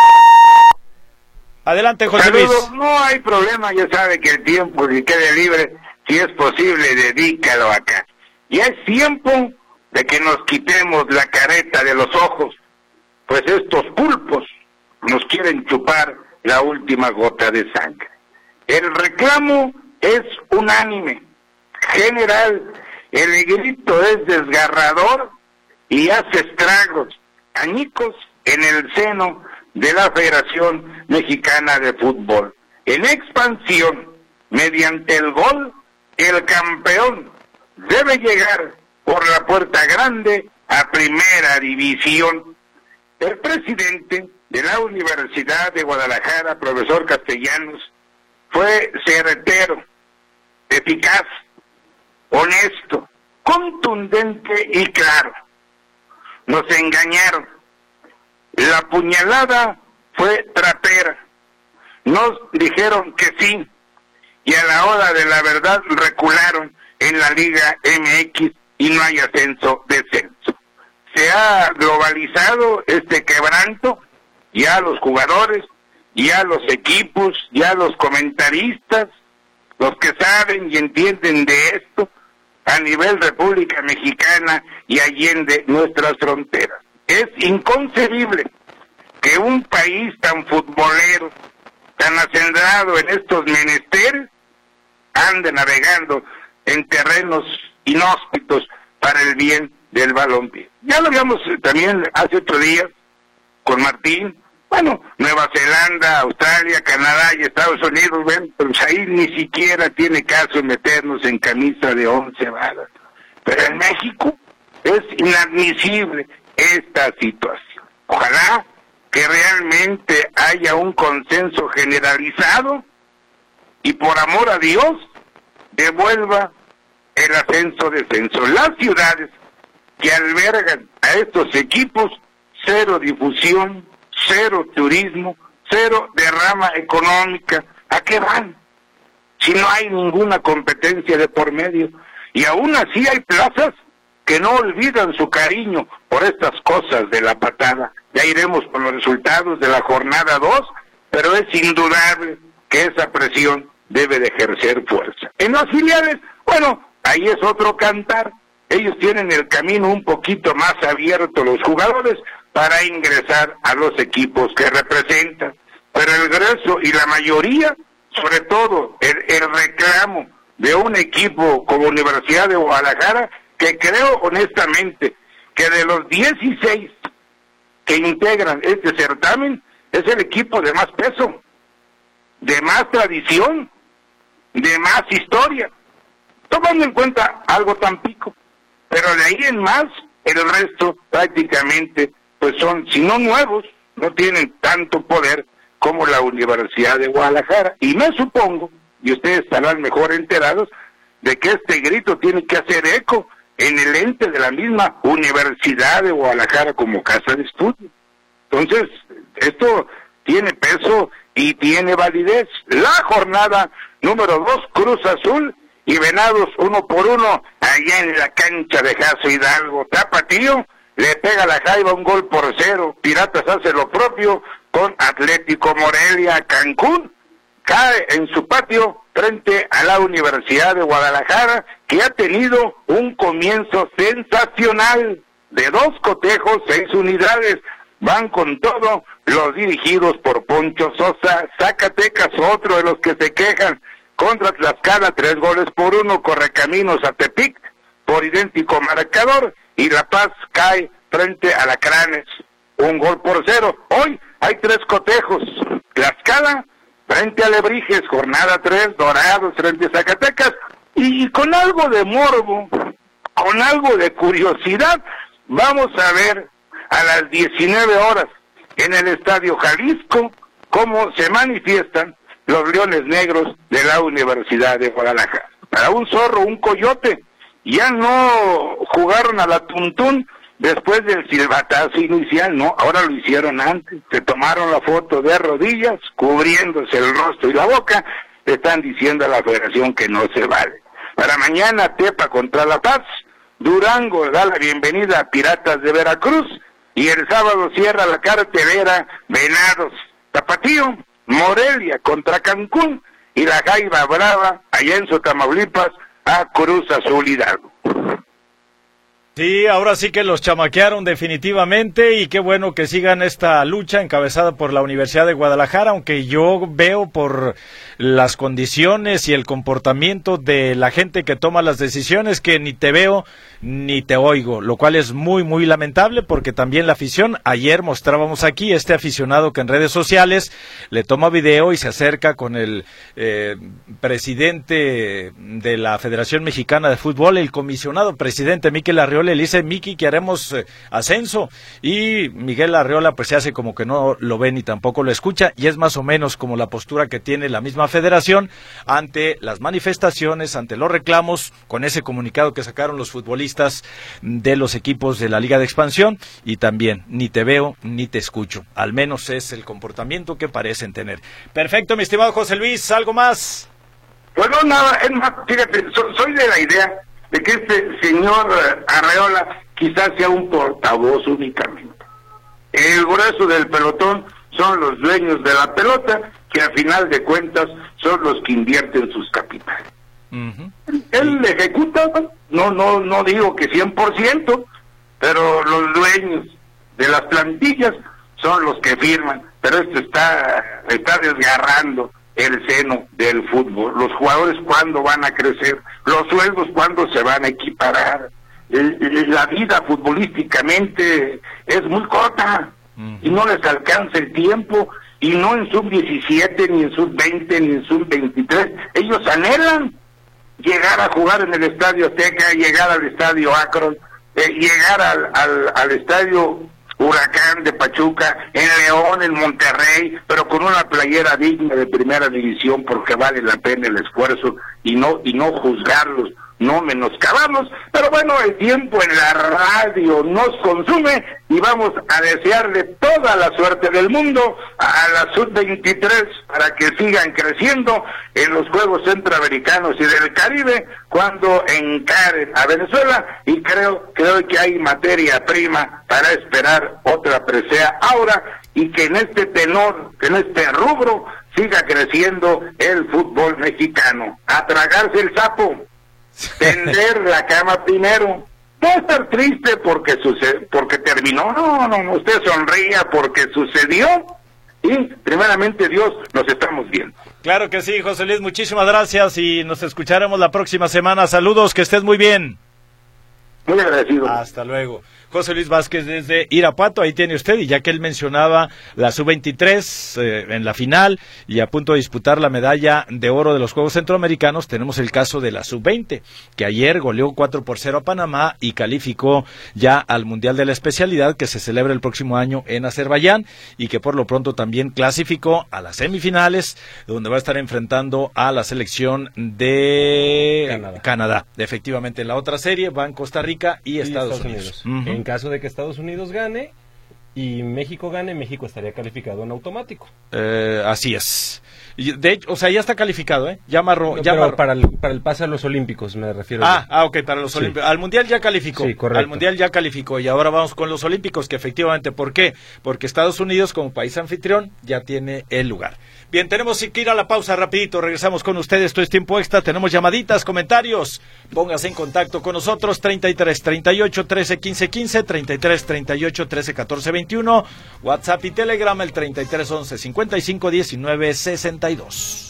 Adelante, José
Saludos.
Luis.
No hay problema, ya sabe que el tiempo que quede libre, si es posible, dedícalo acá. Ya es tiempo de que nos quitemos la careta de los ojos, pues estos pulpos nos quieren chupar la última gota de sangre. El reclamo es unánime, general, el grito es desgarrador y hace estragos, añicos en el seno de la Federación Mexicana de Fútbol. En expansión, mediante el gol, el campeón debe llegar por la puerta grande a Primera División. El presidente de la Universidad de Guadalajara, profesor Castellanos, fue certero, eficaz, honesto, contundente y claro. Nos engañaron. La puñalada fue trapera. Nos dijeron que sí, y a la hora de la verdad recularon en la Liga M X y no hay ascenso, descenso. Se ha globalizado este quebranto, ya los jugadores, ya los equipos, ya los comentaristas, los que saben y entienden de esto, a nivel República Mexicana y allende nuestras fronteras. Es inconcebible que un país tan futbolero, tan acendrado en estos menesteres, ande navegando en terrenos inhóspitos para el bien del balompié. Ya lo habíamos también hace ocho días con Martín. Bueno, Nueva Zelanda, Australia, Canadá y Estados Unidos, ven, pues ahí ni siquiera tiene caso meternos en camisa de once varas. Pero en México es inadmisible esta situación. Ojalá que realmente haya un consenso generalizado y por amor a Dios devuelva el ascenso-descenso. Las ciudades que albergan a estos equipos, cero difusión, cero turismo, cero derrama económica. ¿A qué van? Si no hay ninguna competencia de por medio. Y aún así hay plazas que no olvidan su cariño por estas cosas de la patada. Ya iremos con los resultados de la jornada dos, pero es indudable que esa presión debe de ejercer fuerza. En las filiales, bueno, ahí es otro cantar. Ellos tienen el camino un poquito más abierto, los jugadores, para ingresar a los equipos que representan. Pero el grueso y la mayoría, sobre todo el, el reclamo de un equipo como Universidad de Guadalajara, que creo honestamente que de los dieciséis que integran este certamen, es el equipo de más peso, de más tradición, de más historia, tomando en cuenta algo Tampico, pero de ahí en más, el resto prácticamente, pues son, si no nuevos, no tienen tanto poder como la Universidad de Guadalajara, y me supongo, y ustedes estarán mejor enterados, de que este grito tiene que hacer eco en el ente de la misma Universidad de Guadalajara como casa de estudio. Entonces, esto tiene peso y tiene validez. La jornada número dos, Cruz Azul y Venados uno por uno, allá en la cancha de Jaso Hidalgo. Tapatío le pega a la Jaiba un gol por cero. Piratas hace lo propio con Atlético Morelia. Cancún cae en su patio frente a la Universidad de Guadalajara, que ha tenido un comienzo sensacional. De dos cotejos, seis unidades, van con todo los dirigidos por Poncho Sosa. Zacatecas, otro de los que se quejan, contra Tlaxcala, tres goles por uno. Correcaminos a Tepic, por idéntico marcador y La Paz cae frente a Alacranes, un gol por cero. Hoy hay tres cotejos, Tlaxcala frente a Alebrijes, jornada tres, Dorados frente a Zacatecas, y con algo de morbo, con algo de curiosidad, vamos a ver a las diecinueve horas en el Estadio Jalisco cómo se manifiestan los Leones Negros de la Universidad de Guadalajara. Para un zorro, un coyote, ya no jugaron a la tuntún después del silbatazo inicial, no, ahora lo hicieron antes, se tomaron la foto de rodillas, cubriéndose el rostro y la boca, le están diciendo a la federación que no se vale. Para mañana, Tepa contra La Paz, Durango da la bienvenida a Piratas de Veracruz, y el sábado cierra la cartelera Venados, Tapatío, Morelia contra Cancún, y la Jaiba Brava, allá en Tamaulipas, a Cruz Azul Hidalgo.
Sí, ahora sí que los chamaquearon definitivamente y qué bueno que sigan esta lucha encabezada por la Universidad de Guadalajara, aunque yo veo por las condiciones y el comportamiento de la gente que toma las decisiones que ni te veo ni te oigo, lo cual es muy muy lamentable porque también la afición, ayer mostrábamos aquí este aficionado que en redes sociales le toma video y se acerca con el eh, presidente de la Federación Mexicana de Fútbol, el comisionado presidente Miquel Arriola, le dice: Miki, que haremos eh, ascenso, y Miguel Arriola pues se hace como que no lo ve ni tampoco lo escucha, y es más o menos como la postura que tiene la misma federación ante las manifestaciones, ante los reclamos, con ese comunicado que sacaron los futbolistas de los equipos de la Liga de Expansión, y también ni te veo ni te escucho, al menos es el comportamiento que parecen tener. Perfecto, mi estimado José Luis, ¿algo más?
Pues no, nada, es más, fíjate, so, soy de la idea de que este señor Arreola quizás sea un portavoz únicamente. El grueso del pelotón son los dueños de la pelota, que a final de cuentas son los que invierten sus capitales. Uh-huh. Él ejecuta, no no no digo que cien por ciento, pero los dueños de las plantillas son los que firman, pero esto está, está desgarrando el seno del fútbol. Los jugadores, ¿cuándo van a crecer? Los sueldos, ¿cuándo se van a equiparar? El, el, la vida futbolísticamente es muy corta, uh-huh, y no les alcanza el tiempo, y no en sub diecisiete, ni en sub veinte, ni en sub veintitrés. Ellos anhelan llegar a jugar en el Estadio Azteca, llegar al Estadio Akron, eh, llegar al, al, al Estadio Huracán de Pachuca, en León, en Monterrey, pero con una playera digna de primera división, porque vale la pena el esfuerzo, y no y no juzgarlos, no menoscabarlos. Pero bueno, el tiempo en la radio nos consume y vamos a desearle toda la suerte del mundo a la sub veintitrés para que sigan creciendo en los Juegos Centroamericanos y del Caribe cuando encaren a Venezuela, y creo creo que hay materia prima para esperar otra presea ahora, y que en este tenor, en este rubro, siga creciendo el fútbol mexicano. A tragarse el sapo, tender la cama primero. No estar triste porque sucede, porque terminó, no, no, no, usted sonría porque sucedió, y primeramente Dios, nos estamos viendo.
Claro que sí, José Luis, muchísimas gracias y nos escucharemos la próxima semana. Saludos, que estés muy bien.
Muy agradecido.
Hasta luego. José Luis Vázquez desde Irapuato, ahí tiene usted, y ya que él mencionaba la sub veintitrés eh, en la final y a punto de disputar la medalla de oro de los Juegos Centroamericanos, tenemos el caso de la sub veinte, que ayer goleó cuatro por cero a Panamá y calificó ya al Mundial de la Especialidad, que se celebra el próximo año en Azerbaiyán, y que por lo pronto también clasificó a las semifinales, donde va a estar enfrentando a la selección de Canadá. Canadá. Efectivamente, en la otra serie van Costa Rica y, y Estados, Estados Unidos. Unidos. Uh-huh.
En caso de que Estados Unidos gane y México gane, México estaría calificado en automático.
Eh, así es. De hecho, o sea, ya está calificado, ¿eh? Ya marró,
no,
ya
pero
marró.
para el para el pase a los Olímpicos me refiero.
Ah, ah, ok, para los sí. Olímpicos. Al Mundial ya calificó.
Sí, correcto.
Al Mundial ya calificó, y ahora vamos con los Olímpicos, que efectivamente, ¿por qué? Porque Estados Unidos, como país anfitrión, ya tiene el lugar. Bien, tenemos que ir a la pausa rapidito, regresamos con ustedes, esto es Tiempo Extra, tenemos llamaditas, comentarios, póngase en contacto con nosotros, treinta y tres, treinta y ocho, trece, quince, quince, treinta y tres, treinta y ocho, trece, catorce, veintiuno, WhatsApp y Telegram, el treinta y tres, once, cincuenta y cinco, diecinueve, sesenta y dos.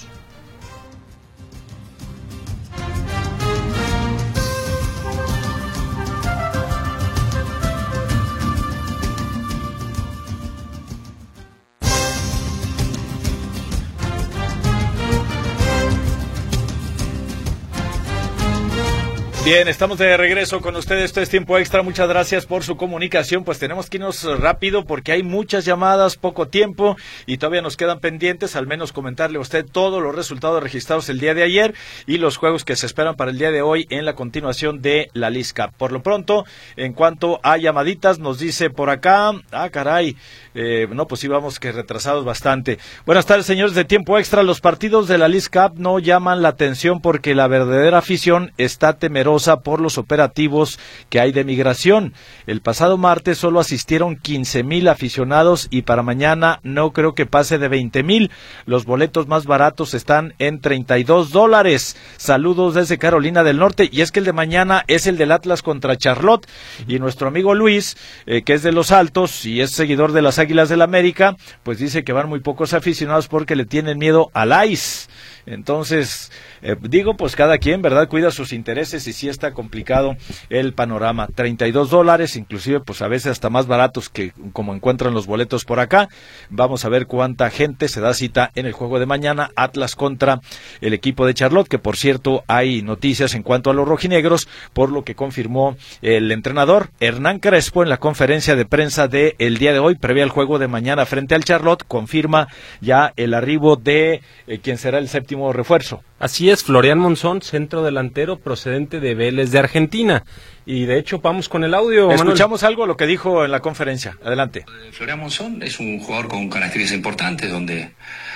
Bien, estamos de regreso con ustedes, esto es Tiempo Extra, muchas gracias por su comunicación, pues tenemos que irnos rápido porque hay muchas llamadas, poco tiempo y todavía nos quedan pendientes, al menos comentarle a usted todos los resultados registrados el día de ayer y los juegos que se esperan para el día de hoy en la continuación de la Leagues Cup. Por lo pronto, en cuanto a llamaditas, nos dice por acá, ah caray, eh, no pues íbamos que retrasados bastante. Buenas tardes señores de Tiempo Extra, los partidos de la Leagues Cup no llaman la atención porque la verdadera afición está temerosa por los operativos que hay de migración. El pasado martes solo asistieron quince mil aficionados y para mañana no creo que pase de veinte mil. Los boletos más baratos están en treinta y dos dólares. Saludos desde Carolina del Norte. Y es que el de mañana es el del Atlas contra Charlotte y nuestro amigo Luis, eh, que es de Los Altos y es seguidor de las Águilas del América, pues dice que van muy pocos aficionados porque le tienen miedo al ice. Entonces, eh, digo, pues cada quien, ¿verdad?, cuida sus intereses y sí está complicado el panorama. treinta y dos dólares, inclusive, pues a veces hasta más baratos que como encuentran los boletos por acá. Vamos a ver cuánta gente se da cita en el juego de mañana, Atlas contra el equipo de Charlotte, que por cierto hay noticias en cuanto a los rojinegros, por lo que confirmó el entrenador Hernán Crespo en la conferencia de prensa de el día de hoy, previa al juego de mañana frente al Charlotte, confirma ya el arribo de eh, quien será el séptimo refuerzo.
Así es, Florian Monzón, centro delantero procedente de Vélez de Argentina. Y de hecho vamos con el audio.
Escuchamos
Manuel.
algo lo que dijo en la conferencia. Adelante.
Florian Monzón es un jugador con características importantes, donde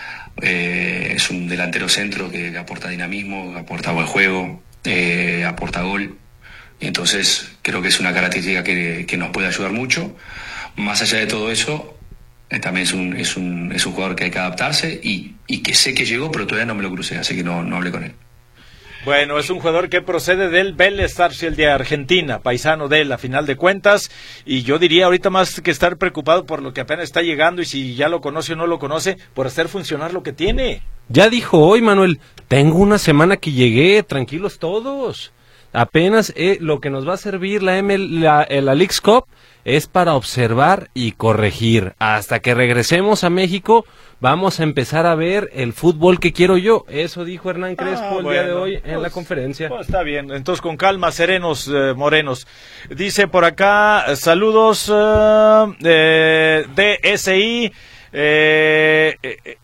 eh, es un delantero centro que aporta dinamismo, aporta buen juego, eh, aporta gol. Y entonces creo que es una característica que, que nos puede ayudar mucho. Más allá de todo eso, también es un, es un, es un jugador que hay que adaptarse y, y que sé que llegó, pero todavía no me lo crucé, así que no, no hablé con él.
Bueno, es un jugador que procede del Vélez Sarsfield de Argentina, paisano de él a final de cuentas, y yo diría ahorita más que estar preocupado por lo que apenas está llegando y si ya lo conoce o no lo conoce, por hacer funcionar lo que tiene.
Ya dijo hoy, Manuel, tengo una semana que llegué, tranquilos todos. Apenas eh, lo que nos va a servir la, M, la, la Leagues Cup es para observar y corregir. Hasta que regresemos a México, vamos a empezar a ver el fútbol que quiero yo. Eso dijo Hernán Crespo ah, el bueno, día de hoy en pues, la conferencia.
Pues está bien, entonces con calma, serenos, eh, morenos. Dice por acá, saludos uh, eh, D S I. Eh,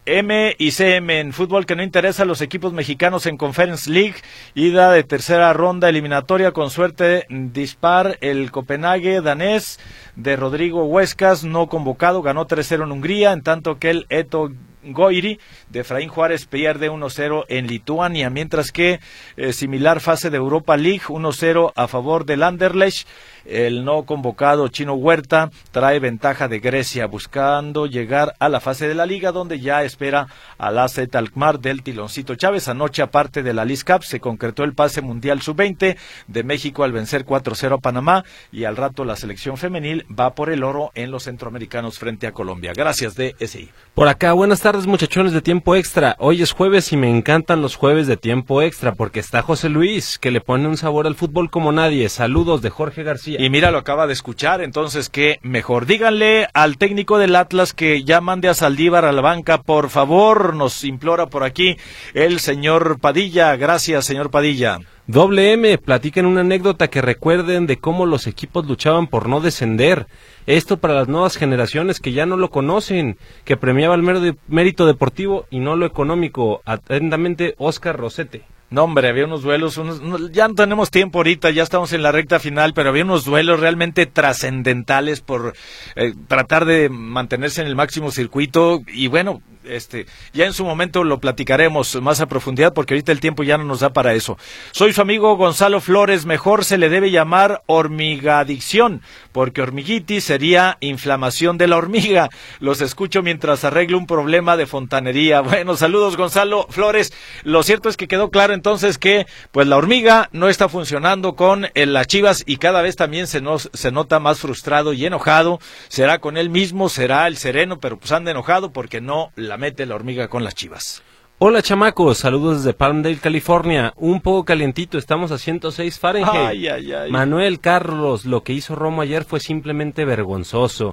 M y C M en fútbol que no interesa a los equipos mexicanos en Conference League, ida de tercera ronda eliminatoria con suerte dispar el Copenhague danés de Rodrigo Huescas, no convocado, ganó tres cero en Hungría, en tanto que el Eto Goiri de Efraín Juárez pierde uno cero en Lituania, mientras que eh, similar fase de Europa League, uno cero a favor del Anderlecht. El no convocado Chino Huerta trae ventaja de Grecia, buscando llegar a la fase de la Liga, donde ya espera al A Z Alkmaar del Tiloncito Chávez. Anoche, aparte de la Leagues Cup, se concretó el pase mundial sub veinte de México al vencer cuatro cero a Panamá, y al rato la selección femenil va por el oro en los centroamericanos frente a Colombia. Gracias, D S I.
Por acá, buenas tardes muchachones de Tiempo Extra. Hoy es jueves y me encantan los jueves de Tiempo Extra, porque está José Luis, que le pone un sabor al fútbol como nadie. Saludos de Jorge García.
Y mira, lo acaba de escuchar, entonces qué mejor. Díganle al técnico del Atlas que ya mande a Saldívar a la banca, por favor, nos implora por aquí el señor Padilla. Gracias, señor Padilla.
Doble M, platiquen una anécdota que recuerden de cómo los equipos luchaban por no descender. Esto para las nuevas generaciones que ya no lo conocen, que premiaba el mérito deportivo y no lo económico. Atentamente, Oscar Rosete.
No, hombre, había unos duelos, unos, ya no tenemos tiempo ahorita, ya estamos en la recta final, pero había unos duelos realmente trascendentales por eh, tratar de mantenerse en el máximo circuito, y bueno, este, ya en su momento lo platicaremos más a profundidad, porque ahorita el tiempo ya no nos da para eso. Soy su amigo Gonzalo Flores, mejor se le debe llamar hormigadicción, porque hormiguitis sería inflamación de la hormiga. Los escucho mientras arreglo un problema de fontanería. Bueno, saludos Gonzalo Flores. Lo cierto es que quedó claro entonces que pues la hormiga no está funcionando con el, las Chivas, y cada vez también se, nos, se nota más frustrado y enojado. Será con él mismo, será el sereno, pero pues anda enojado porque no la mete la hormiga con las Chivas.
Hola chamacos, saludos desde Palmdale, California. Un poco calientito, estamos a ciento seis Fahrenheit.
Ay, ay, ay.
Manuel Carlos, lo que hizo Romo ayer fue simplemente vergonzoso.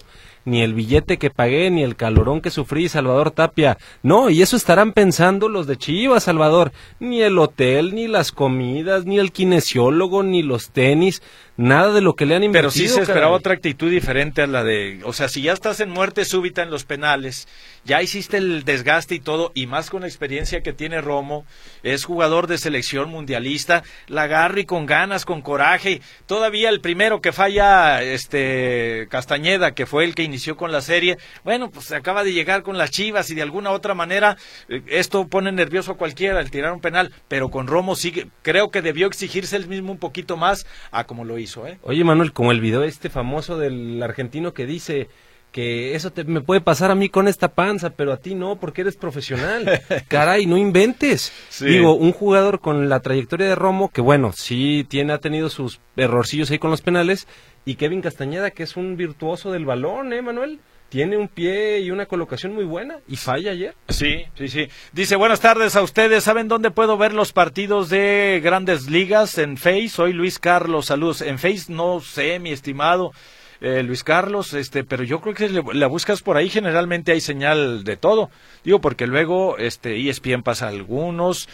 ni el billete que pagué, ni el calorón que sufrí, Salvador Tapia. No, y eso estarán pensando los de Chivas, Salvador. Ni el hotel, ni las comidas, ni el kinesiólogo, ni los tenis, nada de lo que le han invertido.
Pero sí se esperaba
caray.
otra actitud diferente a la de, o sea, si ya estás en muerte súbita en los penales, ya hiciste el desgaste y todo, y más con la experiencia que tiene Romo, es jugador de selección mundialista, la agarra y con ganas, con coraje. Todavía el primero que falla, este Castañeda, que fue el que inició con la serie, bueno, pues acaba de llegar con las Chivas y de alguna otra manera eh, esto pone nervioso a cualquiera el tirar un penal, pero con Romo sí, creo que debió exigirse el mismo un poquito más a como lo hizo. ¿Eh?
Oye, Manuel, como el video este famoso del argentino que dice que eso te, me puede pasar a mí con esta panza, pero a ti no, porque eres profesional. Caray, no inventes. Sí. Digo, un jugador con la trayectoria de Romo, que bueno, sí tiene, ha tenido sus errorcillos ahí con los penales, y Kevin Castañeda, que es un virtuoso del balón, ¿eh, Manuel? Tiene un pie y una colocación muy buena y falla ayer.
Sí, sí, sí. Dice, buenas tardes a ustedes. ¿Saben dónde puedo ver los partidos de Grandes Ligas? En Face. Soy Luis Carlos. Saludos. En Face no sé, mi estimado eh, Luis Carlos, este, pero yo creo que le, la buscas por ahí. Generalmente hay señal de todo. Digo, porque luego este E S P N pasa algunos,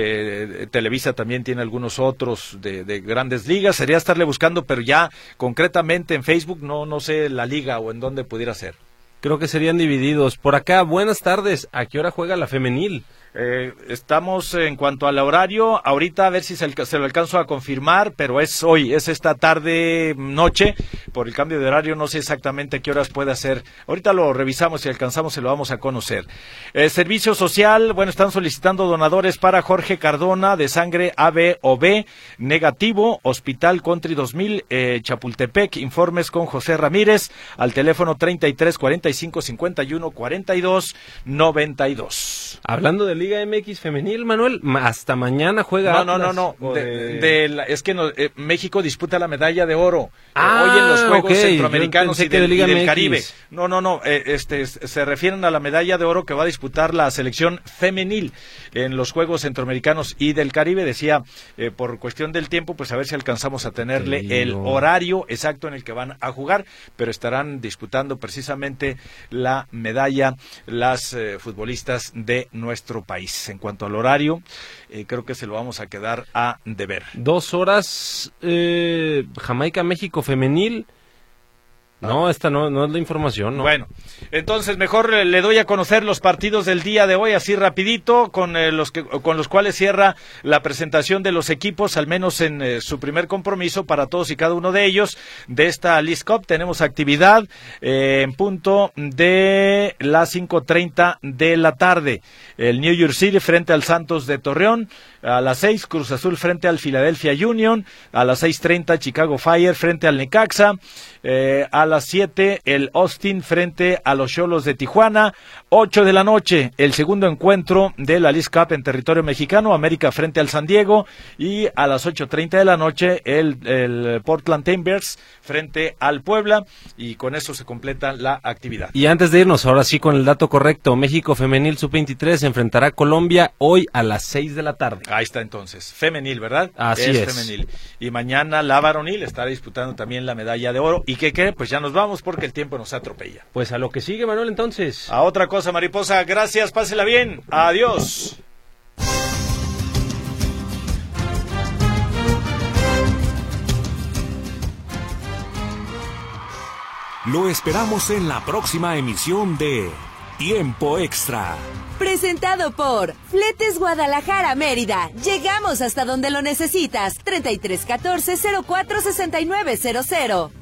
eh, Televisa también tiene algunos otros de, de Grandes Ligas. Sería estarle buscando, pero ya concretamente en Facebook no, no sé la liga o en dónde pudiera ser.
Creo que serían divididos. Por acá, buenas tardes. ¿A qué hora juega la femenil?
Eh, estamos en cuanto al horario, ahorita a ver si se, se lo alcanzo a confirmar, pero es hoy, es esta tarde, noche, por el cambio de horario, no sé exactamente qué horas puede ser. Ahorita lo revisamos y alcanzamos, se lo vamos a conocer. Eh, servicio social, bueno, están solicitando donadores para Jorge Cardona, de sangre A B o B, negativo, Hospital Country dos mil, eh, Chapultepec, informes con José Ramírez, al teléfono treinta y tres, cuarenta y cinco, cincuenta y uno, cuarenta y dos, noventa y dos.
Hablando de Liga M X femenil, Manuel, hasta mañana juega
No, no,
Atlas,
no, no, de,
de...
de la, es que no, eh, México disputa la medalla de oro
ah,
eh, hoy en los Juegos
okay.
Centroamericanos y,
de,
del,
de
y del
M X.
Caribe. No, no, no, eh, este, se refieren a la medalla de oro que va a disputar la selección femenil en los Juegos Centroamericanos y del Caribe. Decía, eh, por cuestión del tiempo, pues a ver si alcanzamos a tenerle Querido. el horario exacto en el que van a jugar, pero estarán disputando precisamente la medalla las eh, futbolistas de nuestro país. En cuanto al horario, eh, creo que se lo vamos a quedar a deber.
Dos horas, eh, Jamaica-México femenil. No, esta no, no es la información, ¿no?
Bueno, entonces mejor le doy a conocer los partidos del día de hoy, así rapidito, con eh, los que con los cuales cierra la presentación de los equipos, al menos en eh, su primer compromiso para todos y cada uno de ellos de esta Leagues Cup. Tenemos actividad eh, en punto de las cinco treinta de la tarde. El New York City frente al Santos de Torreón. A las seis, Cruz Azul frente al Philadelphia Union. A las seis treinta, Chicago Fire frente al Necaxa. Eh, a las siete, el Austin frente a los Xolos de Tijuana. ocho de la noche, el segundo encuentro de la Leagues Cup en territorio mexicano, América frente al San Diego. Y a las ocho treinta de la noche, el, el Portland Timbers frente al Puebla. Y con eso se completa la actividad.
Y antes de irnos, ahora sí con el dato correcto, México Femenil sub veintitrés se enfrentará a Colombia hoy a las seis de la tarde.
Ahí está entonces, femenil, ¿verdad?
Así es.
es. Femenil. Y mañana la varonil estará disputando también la medalla de oro. ¿Y qué qué? Pues ya nos vamos porque el tiempo nos atropella.
Pues a lo que sigue, Manuel, entonces.
A otra cosa, mariposa. Gracias, pásela bien. Adiós.
Lo esperamos en la próxima emisión de Tiempo Extra.
Presentado por Fletes Guadalajara Mérida. Llegamos hasta donde lo necesitas. treinta y tres catorce cero cuatro sesenta y nueve cero cero.